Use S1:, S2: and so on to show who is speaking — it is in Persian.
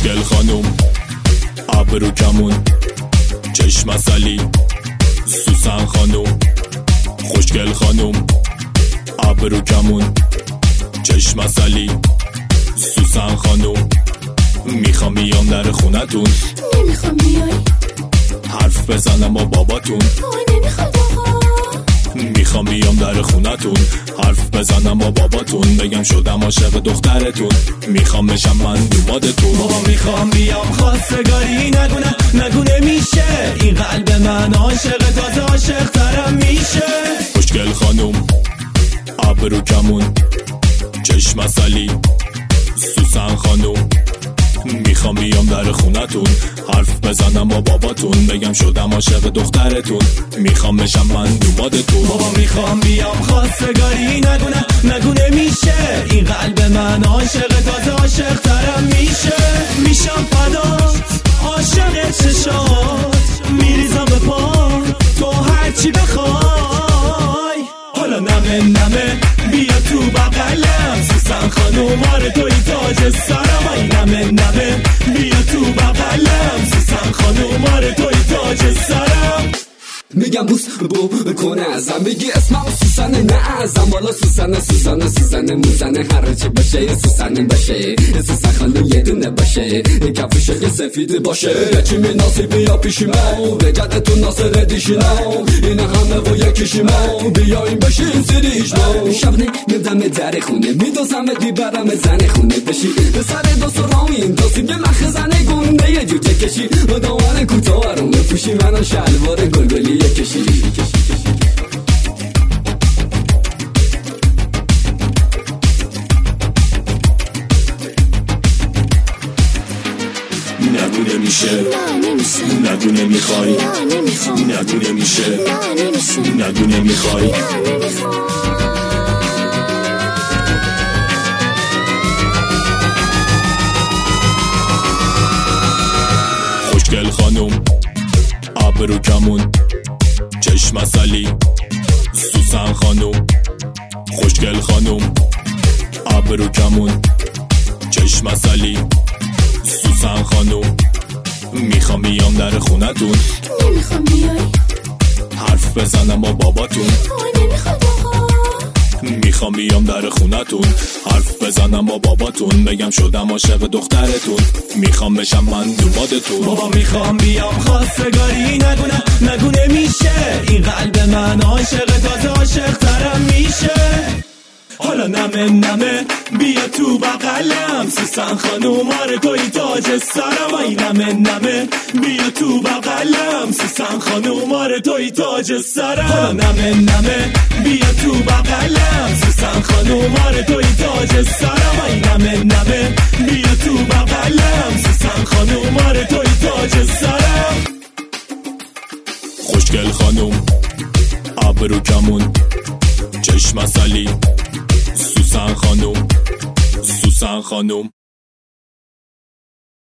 S1: خوشگل خانوم ابرو کمون چشم عسلی سوسن خانوم خوشگل خانوم ابرو کمون چشم عسلی سوسن خانوم میخوام بیام در خونتون
S2: نمیخوام بیای
S1: حرف بزنم با باباتون
S2: نمیخواد آقا
S1: میخوام بیام در خونتون حرف بزنم با باباتون بگم شدم عاشق دخترتون میخوام بشم من دومادتون
S3: بابا میخوام بیام خواستگاری نگونه میشه این قلب من عاشق تازه عاشق ترم میشه
S1: خوشگل خانوم ابرو کمون چشم عسلی سوسن خانوم میخوام بیام در خونتون حرف بزنم با باباتون بگم شدم عاشق دخترتون میخوام بشم من دومادتون
S3: بابا میخوام بیام خواستگاری نگونه میشه این قلب من عاشق تازه عاشق ترم میشه میشم فدات عاشق چشات میریزم به پا تو هرچی بخوای حالا نمه بیا تو بغلم سوسن خانوم آره توی تاج سرم ای نمه بیا تو بغلم سوسن خانوم آره توی تاج سرم
S4: میگم بوس بو کنه ازم بگی اسمم سوسن نه ازم والا سوسن موزنه هر چی باشه سوسن باشه سوسن خانم یه دونه باشه کفشه که سفید باشه چی می ناصیبی یا پیشی ما بجد تو ناصر دیشینا این همه و یکیشی ما بیایم بشیم سریش ما شبنه میدم در خونه میدوزم دیبرم زن خونه بشی به سر دوست رامین دوستیم یه مخزنه گنده یه جوجه کشی و دامن کوتاه رو بپوشی منو شلوار گلگلی کشی
S1: نگو نمیشه
S2: نمیشه
S1: نگو نمیخوای
S2: نمیخوام
S1: نگو نمیشه
S2: نمیشه
S1: نگو نمیخوای
S2: نمیخوام
S1: خوشگل خانوم ابرو کمون چشم عسلی سوسن خانوم خوشگل خانوم ابرو کمون چشم عسلی سوسن خانوم میخوام بیام در خونتون
S2: نمیخوام بیای
S1: حرف بزنم با باباتون
S2: نمیخواد آقا
S1: میخوام بیام در خونتون حرف بزنم با باباتون بگم شدم عاشق دخترتون میخوام بشم من دومادتون
S3: بابا میخوام بیام خواستگاری نگونه میشه این قلب من عاشق تازه عاشق ترم میشه حالا نمه بیا تو بغلم سوسن خانوم آره توی تاج سرم ای نمه بیا تو بغلم سوسن خانوم آره توی تاج سرم حالا نمه بیا تو بغلم سوسن خانوم آره توی تاج سرم ای نمه بیا تو بغلم سوسن خانوم آره توی تاج سرم
S1: خوشگل خانوم ابرو کمون چشم عسلی سوسن خانوم